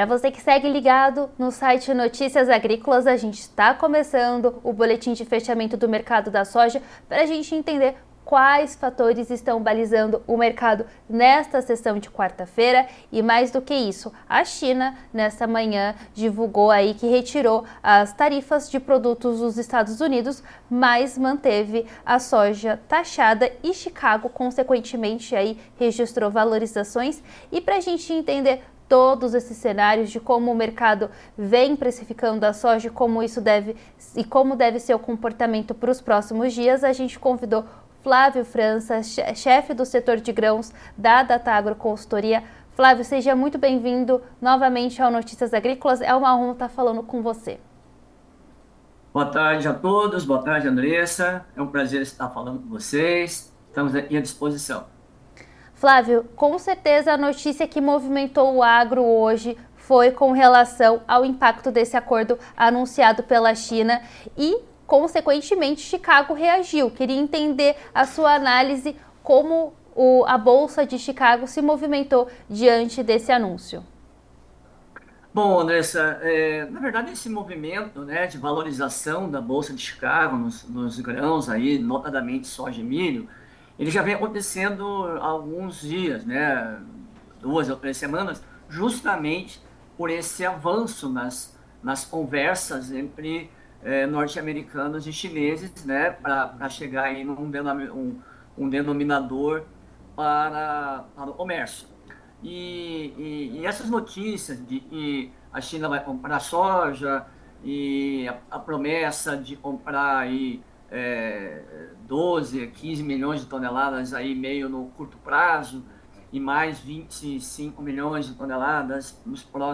Para você que segue ligado no site Notícias Agrícolas, a gente está começando o boletim de fechamento do mercado da soja para a gente entender quais fatores estão balizando o mercado nesta sessão de quarta-feira e, mais do que isso, a China nesta manhã divulgou aí que retirou as tarifas de produtos dos Estados Unidos, mas manteve a soja taxada e Chicago consequentemente aí registrou valorizações. E para a gente entender todos esses cenários de como o mercado vem precificando a soja e como deve ser o comportamento para os próximos dias, a gente convidou Flávio França, chefe do setor de grãos da Datagro Consultoria. Flávio, seja muito bem-vindo novamente ao Notícias Agrícolas. É uma honra estar falando com você. Boa tarde a todos, boa tarde, Andressa. É um prazer estar falando com vocês. Estamos aqui à disposição. Flávio, com certeza a notícia que movimentou o agro hoje foi com relação ao impacto desse acordo anunciado pela China e, consequentemente, Chicago reagiu. Queria entender a sua análise, como a Bolsa de Chicago se movimentou diante desse anúncio. Bom, Andressa, na verdade esse movimento, né, de valorização da Bolsa de Chicago nos grãos aí, notadamente soja e milho, ele já vem acontecendo há alguns dias, né, 2 ou 3 semanas, justamente por esse avanço nas conversas entre norte-americanos e chineses, né, para chegar aí um denominador para o comércio. E essas notícias de que a China vai comprar soja e a promessa de comprar aí 12, 15 milhões de toneladas aí meio no curto prazo e mais 25 milhões de toneladas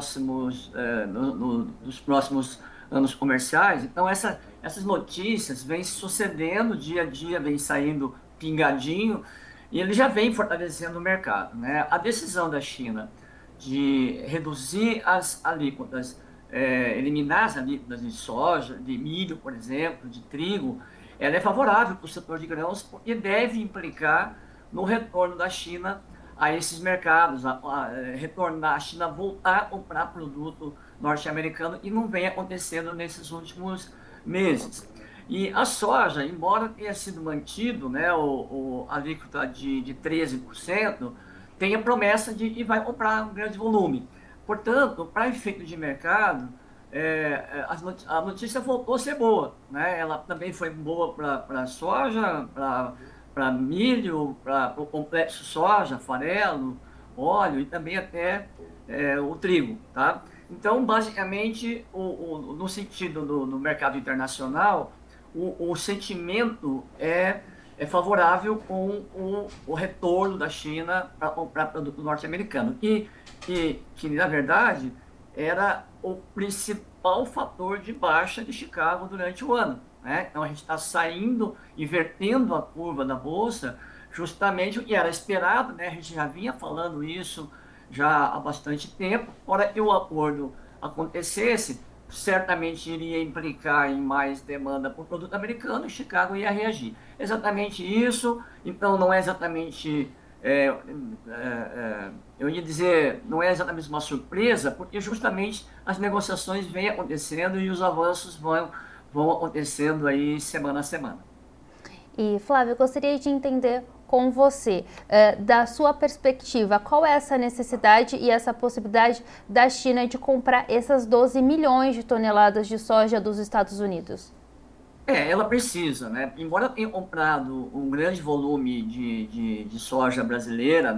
nos próximos anos comerciais. Então essas notícias vêm sucedendo dia a dia, vem saindo pingadinho e ele já vem fortalecendo o mercado, né? A decisão da China de reduzir as alíquotas, eliminar as alíquotas de soja, de milho, por exemplo, de trigo, ela é favorável para o setor de grãos porque deve implicar no retorno da China a esses mercados, retornar a China voltar a comprar produto norte-americano e não vem acontecendo nesses últimos meses. E a soja, embora tenha sido mantido, né, a alíquota de 13%, tem a promessa de que vai comprar um grande volume. Portanto, para efeito de mercado, a notícia voltou a ser boa, né? Ela também foi boa para a soja, para milho, para o complexo soja, farelo, óleo e também até o trigo, tá? Então, basicamente, no sentido do mercado internacional, o sentimento é favorável com o retorno da China para comprar produto norte-americano, que, na verdade, era o principal fator de baixa de Chicago durante o ano, né? Então, a gente está saindo, invertendo a curva da Bolsa, justamente o que era esperado, né? A gente já vinha falando isso já há bastante tempo. Ora que o acordo acontecesse, certamente iria implicar em mais demanda por produto americano e Chicago ia reagir. Exatamente isso, então não é exatamente, eu ia dizer, não é exatamente uma surpresa, porque justamente as negociações vêm acontecendo e os avanços vão acontecendo aí semana a semana. E, Flávio, eu gostaria de entender com você, da sua perspectiva, qual é essa necessidade e essa possibilidade da China de comprar essas 12 milhões de toneladas de soja dos Estados Unidos? Ela precisa, né? Embora tenha comprado um grande volume de soja brasileira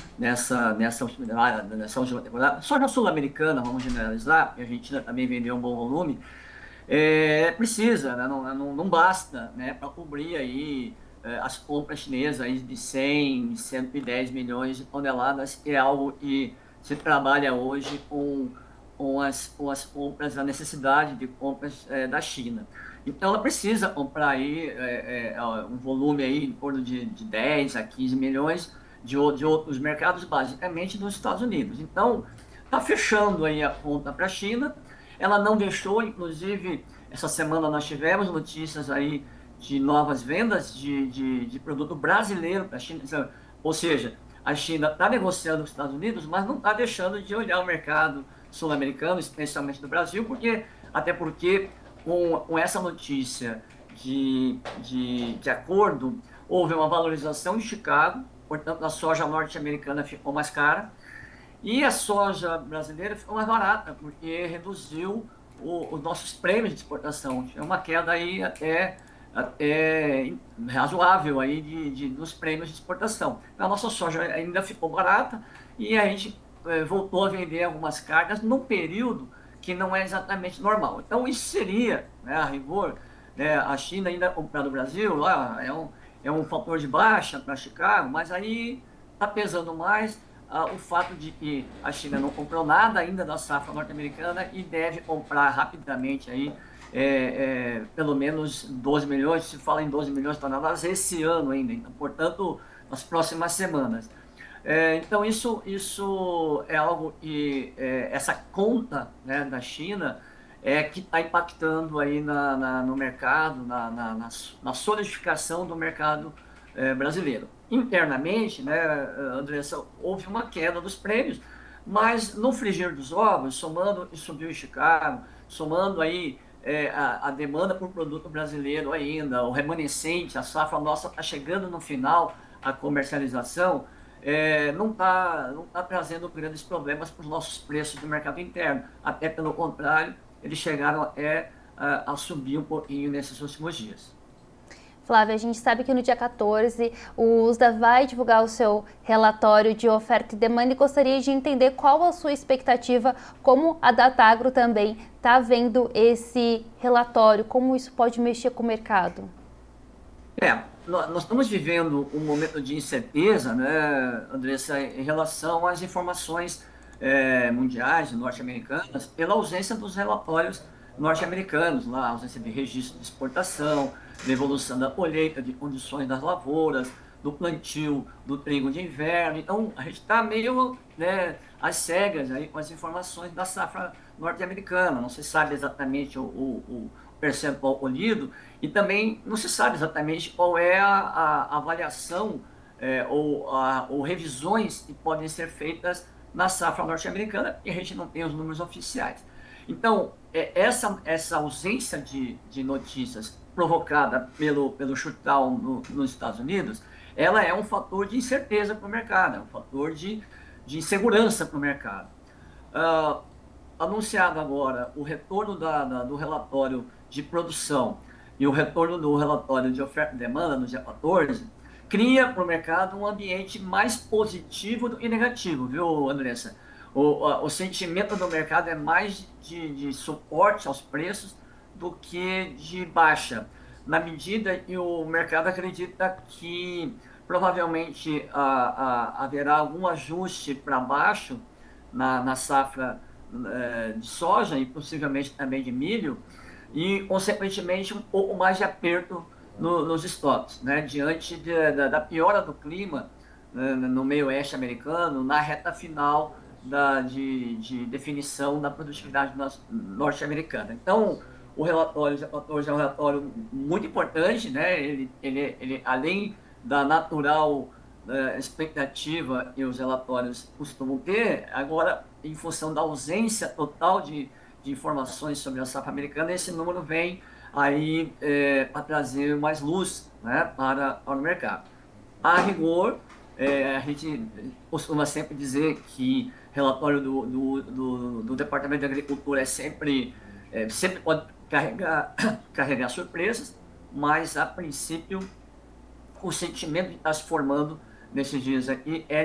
nessa última temporada, soja sul-americana, vamos generalizar, e a Argentina também vendeu um bom volume, precisa, né? Não basta, né, para cobrir aí as compras chinesas aí de 100, 110 milhões de toneladas, que é algo que se trabalha hoje com as compras, a necessidade de compras da China. Então, ela precisa comprar aí um volume aí em torno de 10 a 15 milhões de outros mercados, basicamente dos Estados Unidos. Então, está fechando aí a conta para a China. Ela não deixou, inclusive, essa semana nós tivemos notícias aí de novas vendas de produto brasileiro para a China. Ou seja, a China está negociando com os Estados Unidos, mas não está deixando de olhar o mercado sul-americanos, especialmente do Brasil, até porque com essa notícia de acordo, houve uma valorização em Chicago, portanto, a soja norte-americana ficou mais cara, e a soja brasileira ficou mais barata, porque reduziu os nossos prêmios de exportação. Tinha uma queda aí até razoável aí dos prêmios de exportação. Então, a nossa soja ainda ficou barata e a gente voltou a vender algumas cargas num período que não é exatamente normal. Então, isso seria, né, a rigor, né, a China ainda comprar do Brasil, lá é um fator de baixa para Chicago, mas aí está pesando mais o fato de que a China não comprou nada ainda da safra norte-americana e deve comprar rapidamente aí, pelo menos 12 milhões, se fala em 12 milhões de toneladas esse ano ainda, então, portanto, nas próximas semanas. Então, isso é algo que, essa conta, né, da China, que está impactando aí no mercado, na solidificação do mercado brasileiro. Internamente, né, Andressa, houve uma queda dos prêmios, mas no frigir dos ovos, somando, e subiu em Chicago, somando aí a demanda por produto brasileiro ainda, o remanescente, a safra nossa está chegando no final, a comercialização, não tá trazendo grandes problemas para os nossos preços do mercado interno. Até pelo contrário, eles chegaram a subir um pouquinho nesses últimos dias. Flávia, a gente sabe que no dia 14 o USDA vai divulgar o seu relatório de oferta e demanda e gostaria de entender qual a sua expectativa, como a Datagro também está vendo esse relatório, como isso pode mexer com o mercado. Nós estamos vivendo um momento de incerteza, né, Andressa, em relação às informações mundiais, norte-americanas, pela ausência dos relatórios norte-americanos, lá, a ausência de registro de exportação, da evolução da colheita, de condições das lavouras, do plantio do trigo de inverno. Então, a gente está meio, né, às cegas aí com as informações da safra norte-americana. Não se sabe exatamente o percentual colhido e também não se sabe exatamente qual é a avaliação ou revisões que podem ser feitas na safra norte-americana, e a gente não tem os números oficiais. Então, essa ausência de notícias provocada pelo shutdown nos Estados Unidos, ela é um fator de incerteza para o mercado, é um fator de insegurança para o mercado. Uh, Anunciado agora o retorno do relatório de produção e o retorno do relatório de oferta e demanda no dia 14, cria para o mercado um ambiente mais positivo do que negativo, viu, Andressa? O sentimento do mercado é mais de suporte aos preços do que de baixa, na medida que o mercado acredita que provavelmente haverá algum ajuste para baixo na safra de soja e possivelmente também de milho, e, consequentemente, um pouco mais de aperto nos estoques, né? Diante da piora do clima, né, no meio oeste americano, na reta final de definição da produtividade norte-americana. Então, o relatório hoje é um relatório muito importante, né? Ele além da natural expectativa que os relatórios costumam ter, agora, em função da ausência total de informações sobre a safra americana, esse número vem aí para trazer mais luz, né, para o mercado. A rigor, a gente costuma sempre dizer que relatório do Departamento de Agricultura sempre pode carregar surpresas, mas, a princípio, o sentimento que está se formando nesses dias aqui é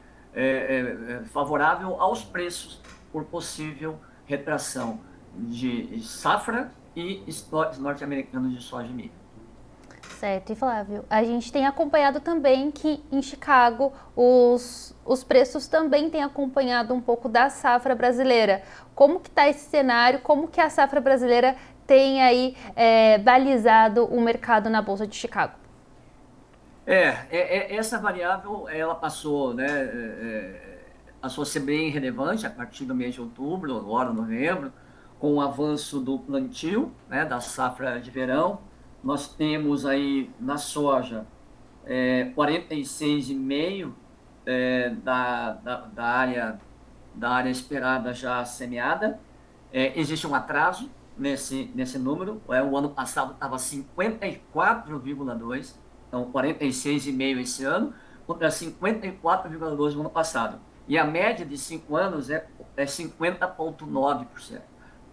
favorável aos preços por possível retração de safra e estoques norte-americanos de soja e milho. Certo, e Flávio, a gente tem acompanhado também que em Chicago os preços também têm acompanhado um pouco da safra brasileira. Como que está esse cenário? Como que a safra brasileira tem aí balizado o mercado na Bolsa de Chicago? Essa variável, ela passou, né, passou a ser bem relevante a partir do mês de outubro, agora novembro, com o avanço do plantio, né, da safra de verão. Nós temos aí na soja 46,5 da área da área esperada já semeada. Existe um atraso nesse número. O ano passado estava 54,2, então 46,5 esse ano, contra 54,2 no ano passado. E a média de 5 anos é 50,9%.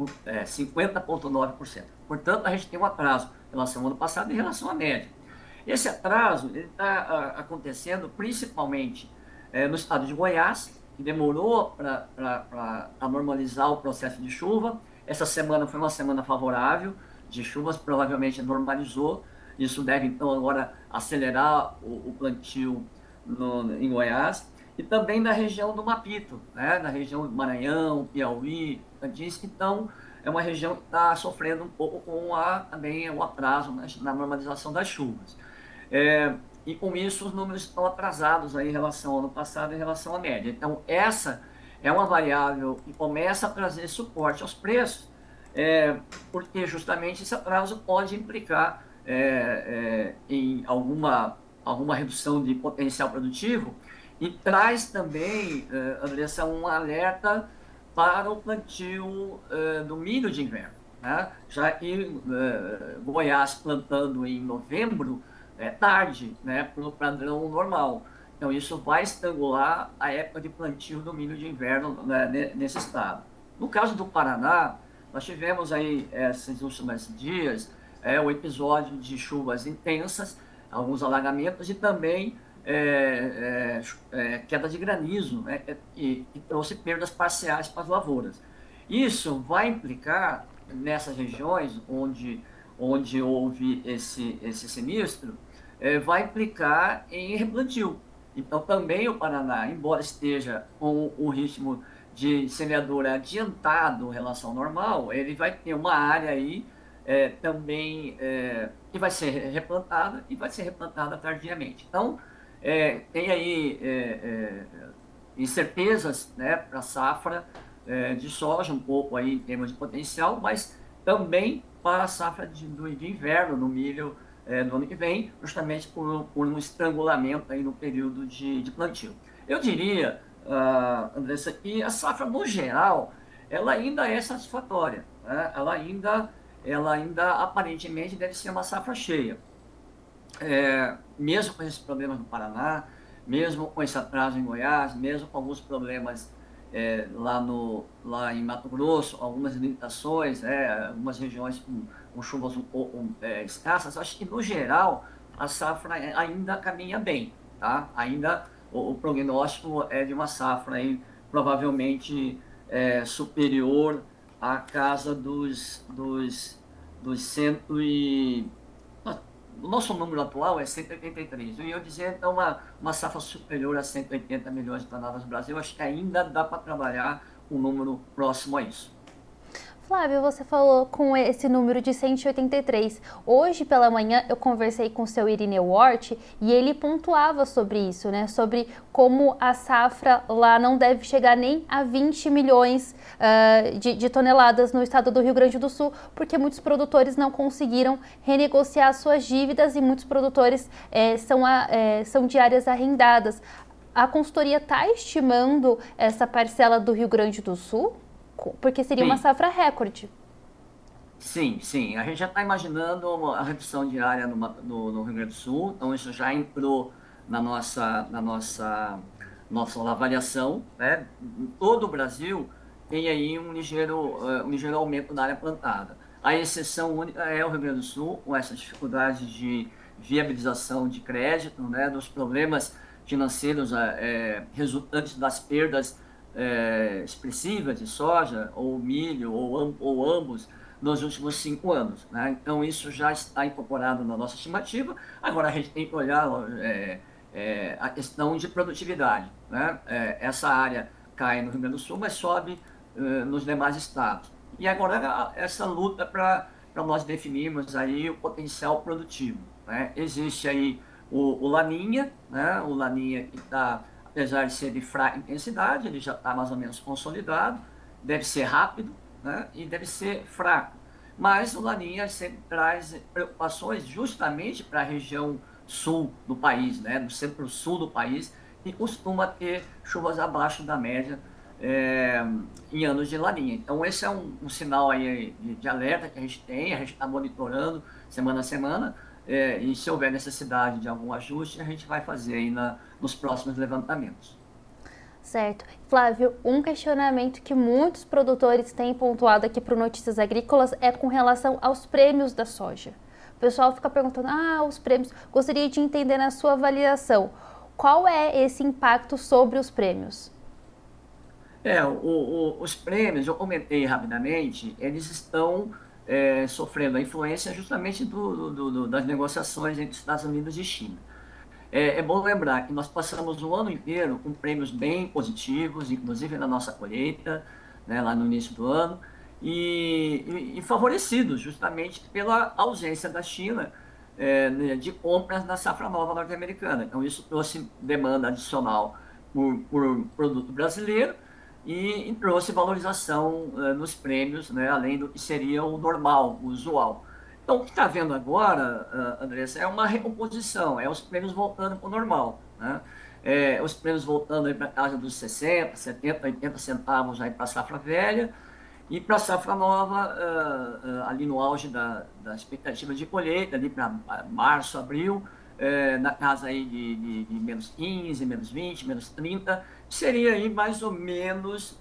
50,9%. Portanto, a gente tem um atraso em relação ao ano passado e em relação à média. Esse atraso está acontecendo principalmente no estado de Goiás, que demorou para normalizar o processo de chuva. Essa semana foi uma semana favorável de chuvas, provavelmente normalizou. Isso deve, então, agora acelerar o plantio em Goiás. E também da região do Mapito, né? Da região do Maranhão, Piauí, Tocantins. Então, é uma região que está sofrendo um pouco com também o atraso na normalização das chuvas. E com isso os números estão atrasados aí em relação ao ano passado, em relação à média. Então, essa é uma variável que começa a trazer suporte aos preços, porque justamente esse atraso pode implicar em alguma redução de potencial produtivo e traz também, Andressa, um alerta para o plantio do milho de inverno, né? Já que Goiás plantando em novembro é tarde, né, para o padrão normal. Então, isso vai estrangular a época de plantio do milho de inverno, né, nesse estado. No caso do Paraná, nós tivemos aí, esses últimos dias, o episódio de chuvas intensas, alguns alagamentos e também queda de granizo, né, que trouxe perdas parciais para as lavouras. Isso vai implicar nessas regiões onde houve esse sinistro, vai implicar em replantio. Então, também o Paraná, embora esteja com o ritmo de semeadura adiantado em relação ao normal, ele vai ter uma área aí também que vai ser replantada e vai ser replantada tardiamente. Então, tem aí incertezas, né, para a safra de soja, um pouco aí em termos de potencial, mas também para a safra de inverno no milho no ano que vem, justamente por um estrangulamento aí no período de plantio. Eu diria, Andressa, que a safra, no geral, ela ainda é satisfatória, né? Ela ainda aparentemente deve ser uma safra cheia. Mesmo com esses problemas no Paraná, mesmo com esse atraso em Goiás, mesmo com alguns problemas lá em Mato Grosso, algumas limitações, algumas regiões com chuvas um pouco escassas, acho que no geral a safra ainda caminha bem, tá? Ainda o prognóstico é de uma safra aí, provavelmente superior à casa dos cento e o nosso número atual é 183. Eu ia dizer, então, uma safra superior a 180 milhões de toneladas no Brasil. Acho que ainda dá para trabalhar um número próximo a isso. Flávio, você falou com esse número de 183. Hoje pela manhã eu conversei com o seu Irineu Hort e ele pontuava sobre isso, né? Sobre como a safra lá não deve chegar nem a 20 milhões de toneladas no estado do Rio Grande do Sul, porque muitos produtores não conseguiram renegociar suas dívidas e muitos produtores são de áreas arrendadas. A consultoria está estimando essa parcela do Rio Grande do Sul? Porque seria uma Sim, safra recorde. sim, sim. A gente já está imaginando a redução de área no Rio Grande do Sul, então isso já entrou na nossa avaliação, né? Em todo o Brasil tem aí um ligeiro aumento da área plantada. A exceção única é o Rio Grande do Sul, com essas dificuldades de viabilização de crédito, né? Dos problemas financeiros resultantes das perdas expressivas de soja, ou milho, ou ambos, nos últimos 5 anos, né? Então, isso já está incorporado na nossa estimativa. Agora, a gente tem que olhar a questão de produtividade, né? Essa área cai no Rio Grande do Sul, mas sobe nos demais estados. E agora, essa luta para nós definirmos aí o potencial produtivo, né? Existe aí o Laninha, né? O Laninha que está, apesar de ser de fraca intensidade, ele já está mais ou menos consolidado, deve ser rápido, né? E deve ser fraco. Mas o Laninha sempre traz preocupações justamente para a região sul do país, né? No centro-sul do país, e costuma ter chuvas abaixo da média é, em anos de laninha. Então, esse é um sinal aí de alerta que a gente tem, a gente está monitorando semana a semana, e se houver necessidade de algum ajuste, a gente vai fazer aí nos próximos levantamentos. Certo. Flávio, um questionamento que muitos produtores têm pontuado aqui para o Notícias Agrícolas é com relação aos prêmios da soja. O pessoal fica perguntando, os prêmios, gostaria de entender na sua avaliação, qual é esse impacto sobre os prêmios? Os prêmios, eu comentei rapidamente, eles estão sofrendo a influência justamente das negociações entre Estados Unidos e China. É bom lembrar que nós passamos o ano inteiro com prêmios bem positivos, inclusive na nossa colheita, né, lá no início do ano, e favorecidos justamente pela ausência da China né, de compras na safra nova norte-americana. Então, isso trouxe demanda adicional por produto brasileiro e trouxe valorização nos prêmios, né, além do que seria o normal, o usual. Então, o que está vendo agora, Andressa, é uma recomposição, é os prêmios voltando para o normal, né? Os prêmios voltando para casa dos 60, 70, 80 centavos para a safra velha e para a safra nova, ali no auge da expectativa de colheita, ali para março, abril, na casa aí de menos 15, menos 20, menos 30, seria aí mais ou menos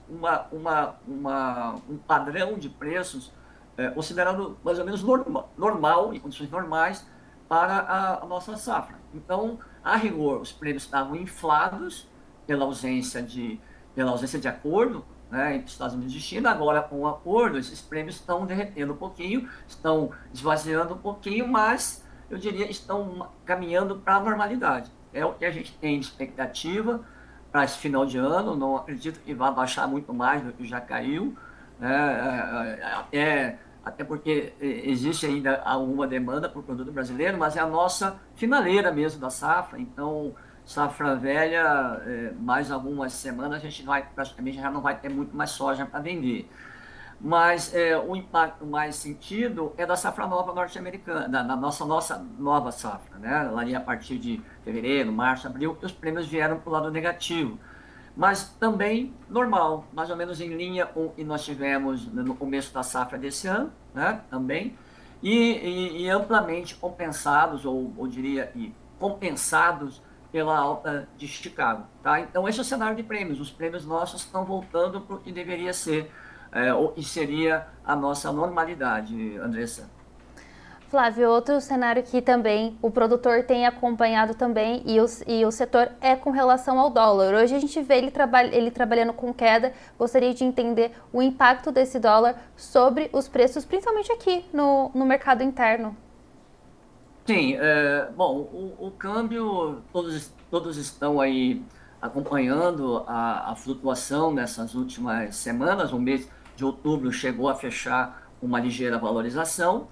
um padrão de preços considerado mais ou menos normal, em condições normais, para a nossa safra. Então, a rigor, os prêmios estavam inflados pela ausência de acordo, né, entre Estados Unidos e China. Agora, com o acordo, esses prêmios estão derretendo um pouquinho, estão esvaziando um pouquinho, mas eu diria estão caminhando para a normalidade. É o que a gente tem de expectativa para esse final de ano. Não acredito que vá baixar muito mais do que já caiu, né? Até porque existe ainda alguma demanda por produto brasileiro, mas é a nossa finaleira mesmo da safra. Então, safra velha, mais algumas semanas a gente praticamente já não vai ter muito mais soja para vender. Mas o impacto mais sentido é da safra nova norte-americana, da nossa nova safra, né? Lá a partir de fevereiro, março, abril, que os prêmios vieram para o lado negativo. Mas também normal, mais ou menos em linha com o que nós tivemos no começo da safra desse ano, né? Também, e amplamente compensados, ou diria, compensados pela alta de Chicago, tá? Então, esse é o cenário de prêmios. Os prêmios nossos estão voltando para o que deveria ser o que seria a nossa normalidade, Andressa. Flávio, outro cenário que também o produtor tem acompanhado também e o setor é com relação ao dólar. Hoje a gente vê ele trabalhando com queda. Gostaria de entender o impacto desse dólar sobre os preços, principalmente aqui no mercado interno. Sim, bom, o câmbio, todos estão aí acompanhando a flutuação nessas últimas semanas. O mês de outubro chegou a fechar uma ligeira valorização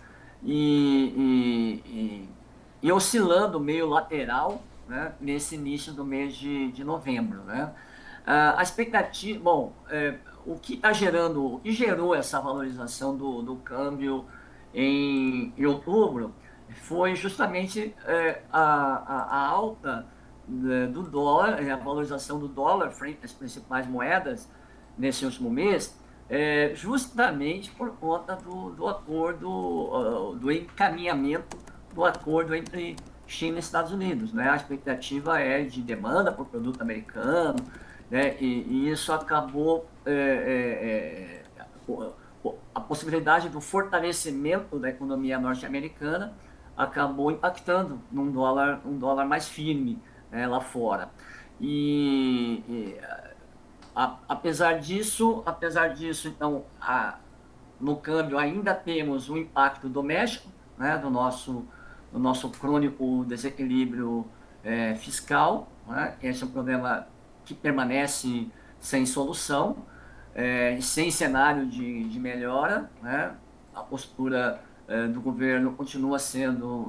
e oscilando meio lateral, né, nesse início do mês de novembro, né? A expectativa, bom, o que gerou essa valorização do câmbio em outubro foi justamente a alta do dólar, a valorização do dólar frente às principais moedas nesse último mês, justamente por conta do acordo, do encaminhamento do acordo entre China e Estados Unidos, né? A expectativa é de demanda por produto americano, né? E isso acabou a possibilidade do fortalecimento da economia norte-americana acabou impactando um dólar mais firme, né, lá fora. Apesar disso, então, no câmbio ainda temos um impacto doméstico, né, do nosso crônico desequilíbrio fiscal, né? Esse é um problema que permanece sem solução, sem cenário de melhora, né? A postura do governo continua sendo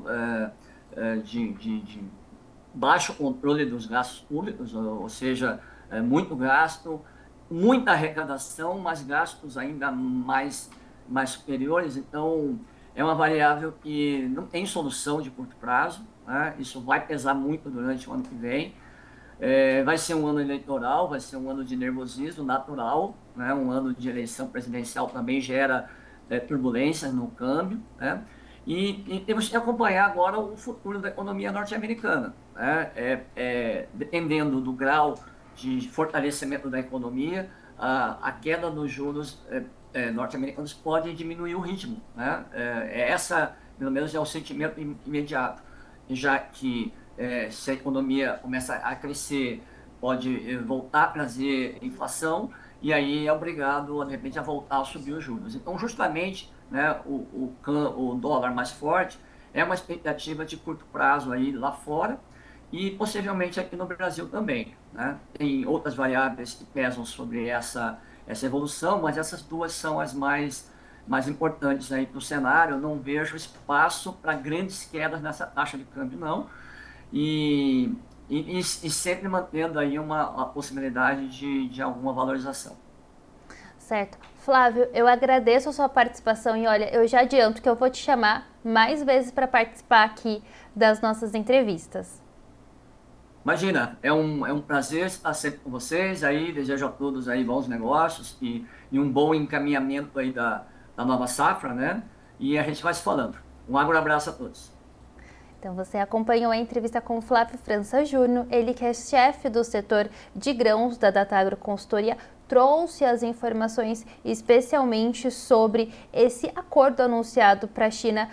de baixo controle dos gastos públicos, ou seja, muito gasto, muita arrecadação, mas gastos ainda mais superiores. Então, é uma variável que não tem solução de curto prazo, né? Isso vai pesar muito durante o ano que vem. Vai ser um ano eleitoral, vai ser um ano de nervosismo natural, né? Um ano de eleição presidencial também gera turbulências no câmbio, né? E temos que acompanhar agora o futuro da economia norte-americana, né? Dependendo do grau de fortalecimento da economia, a queda dos juros norte-americanos pode diminuir o ritmo, né? Essa, pelo menos, é o sentimento imediato, já que se a economia começa a crescer, pode voltar a trazer inflação e aí é obrigado, de repente, a voltar a subir os juros. Então, justamente, né, o dólar mais forte é uma expectativa de curto prazo aí lá fora e possivelmente aqui no Brasil também, né? Tem outras variáveis que pesam sobre essa evolução, mas essas duas são as mais importantes aí para o cenário. Eu não vejo espaço para grandes quedas nessa taxa de câmbio, não. E, e sempre mantendo aí uma possibilidade de alguma valorização. Certo. Flávio, eu agradeço a sua participação e olha, eu já adianto que eu vou te chamar mais vezes para participar aqui das nossas entrevistas. Imagina, é um prazer estar sempre com vocês aí, desejo a todos aí bons negócios e um bom encaminhamento aí da nova safra, né? E a gente vai se falando. Um abraço a todos. Então você acompanhou a entrevista com o Flávio França Júnior, ele que é chefe do setor de grãos da Datagro Consultoria, trouxe as informações especialmente sobre esse acordo anunciado para a China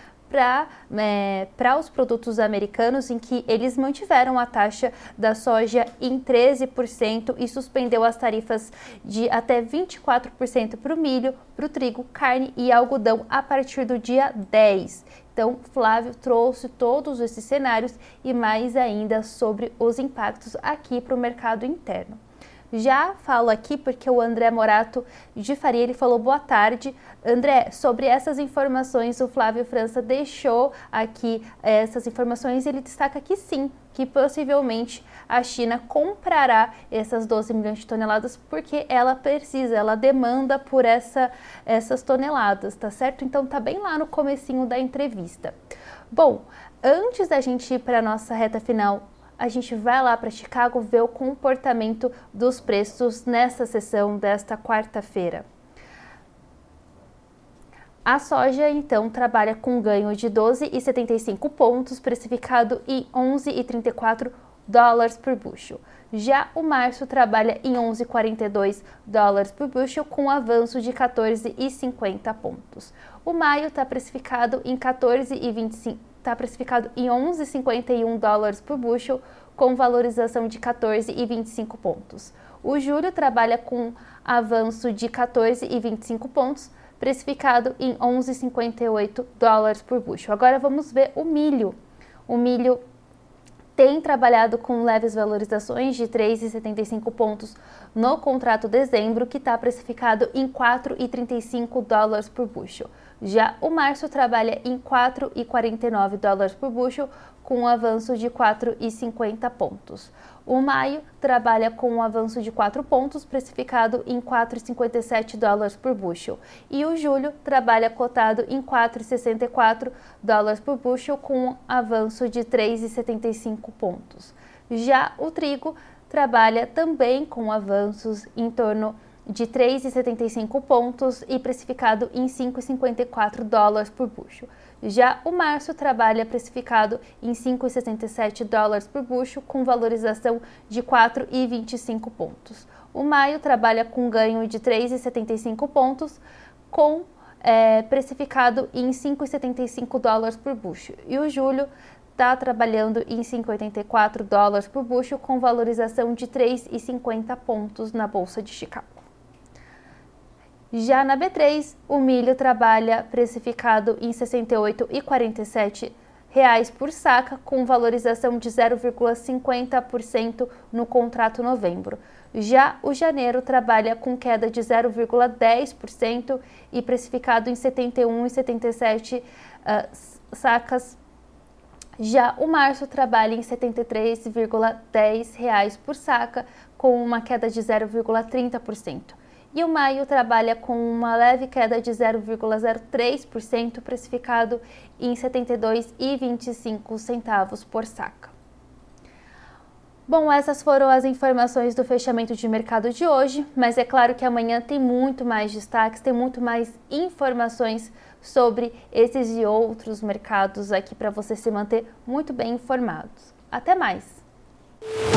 para os produtos americanos, em que eles mantiveram a taxa da soja em 13% e suspendeu as tarifas de até 24% para o milho, para o trigo, carne e algodão a partir do dia 10. Então, Flávio trouxe todos esses cenários e mais ainda sobre os impactos aqui para o mercado interno. Já falo aqui porque o André Morato de Faria, ele falou boa tarde. André, sobre essas informações, o Flávio França deixou aqui essas informações e ele destaca que sim, que possivelmente a China comprará essas 12 milhões de toneladas porque ela precisa, ela demanda por essas toneladas, tá certo? Então tá bem lá no comecinho da entrevista. Bom, antes da gente ir para a nossa reta final, a gente vai lá para Chicago ver o comportamento dos preços nessa sessão desta quarta-feira. A soja, então, trabalha com ganho de 12,75 pontos, precificado em 11,34 dólares por bushel. Já o março trabalha em 11,42 dólares por bushel, com avanço de 14,50 pontos. O maio está precificado em 14,25. Está precificado em 11,51 dólares por bushel, com valorização de 14,25 pontos. O julho trabalha com avanço de 14,25 pontos, precificado em 11,58 dólares por bushel. Agora vamos ver o milho. O milho tem trabalhado com leves valorizações de 3,75 pontos no contrato dezembro, que está precificado em 4,35 dólares por bushel. Já o março trabalha em 4,49 dólares por bushel, com um avanço de 4,50 pontos. O maio trabalha com um avanço de 4 pontos, precificado em 4,57 dólares por bushel. E o julho trabalha cotado em 4,64 dólares por bushel, com um avanço de 3,75 pontos. Já o trigo trabalha também com avanços em torno de 3,75 pontos e precificado em 5,54 dólares por bushel. Já o março trabalha precificado em 5,67 dólares por bushel, com valorização de 4,25 pontos. O maio trabalha com ganho de 3,75 pontos, com precificado em 5,75 dólares por bushel. E o julho está trabalhando em 5,84 dólares por bushel, com valorização de 3,50 pontos na Bolsa de Chicago. Já na B3, o milho trabalha precificado em R$ 68,47 por saca, com valorização de 0,50% no contrato novembro. Já o janeiro trabalha com queda de 0,10% e precificado em 71,77 sacas. Já o março trabalha em R$ 73,10 por saca, com uma queda de 0,30%. E o maio trabalha com uma leve queda de 0,03%, precificado em R$ 72,25 por saca. Bom, essas foram as informações do fechamento de mercado de hoje, mas é claro que amanhã tem muito mais destaques, tem muito mais informações sobre esses e outros mercados aqui para você se manter muito bem informados. Até mais!